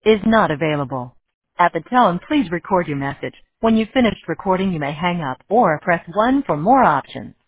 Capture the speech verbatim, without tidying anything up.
is not available. At the tone, please record your message. When you've finished recording, you may hang up or press one for more options.